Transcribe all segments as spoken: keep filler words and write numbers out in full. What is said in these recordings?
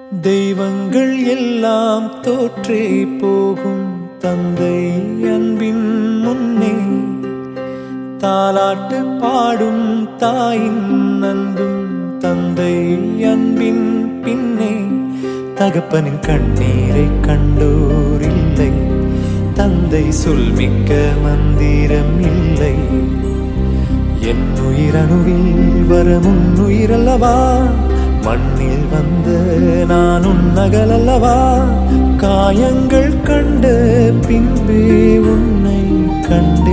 தெய்வங்கள் எல்லாம் தோற்றே போகும் தந்தை அன்பின் முன்னே தாலாட்டு பாடும் தாயின் அன்பும் தந்தை அன்பின் பின்னே தகப்பனின் கண்ணீரை கண்டோர் இல்லை தந்தை சொல்மிக்க மந்திரம் இல்லை என் உயிரணுவில் வரமுன் உயிரல்லவா மண்ணில் வந்த நான் உன்னகலல்லவா காயங்கள் கண்ட பின்பே உன்னை கண்டே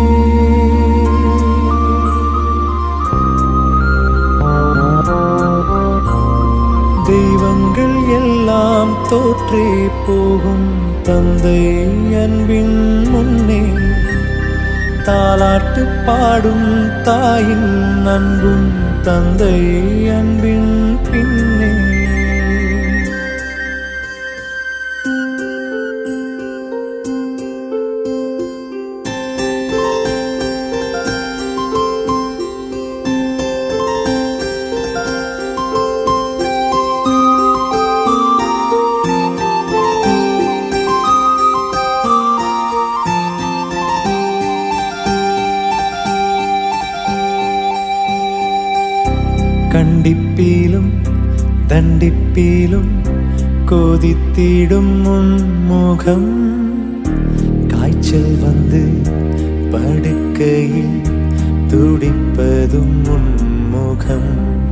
தெய்வங்கள் எல்லாம் தோற்றே போகும் தந்தை அன்பின் முன்னே தாலாட்டு பாடும் தாயின் அன்பும் தந்தை அன்பின் பின்னே கண்டிப்பீலும் தண்டிப்பீலும் கோதித்திடும் முன்முகம் காய்ச்சல் வந்து படுக்கையில் துடிப்பதும் முன்முகம்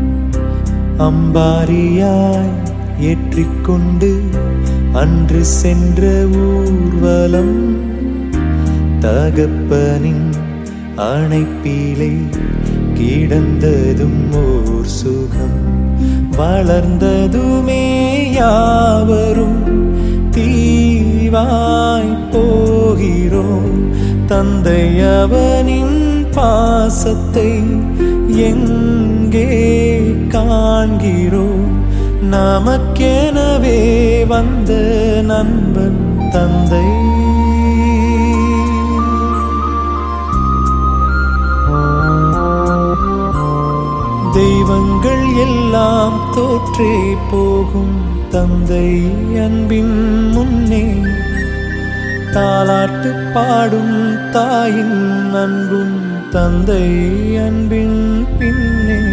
அம்பாரியாய் ஏற்றிக்கொண்டு அன்று சென்ற ஊர்வலம் தகப்பனின் அணைப்பிலே கிடந்ததும் ஓர் சுகம் வளர்ந்ததுமே யாவரும் தீவாய் போகிறோம் தந்தை அவனின் பாசத்தை எங்கே காண்கிறோம் நமக்கெனவே வந்த நண்பன் தந்தை தெய்வங்கள் எல்லாம் தோற்றே போகும் தந்தை அன்பின் முன்னே தாலாட்டு பாடும் தாயின் அன்பும் தந்தை அன்பின் பின்னே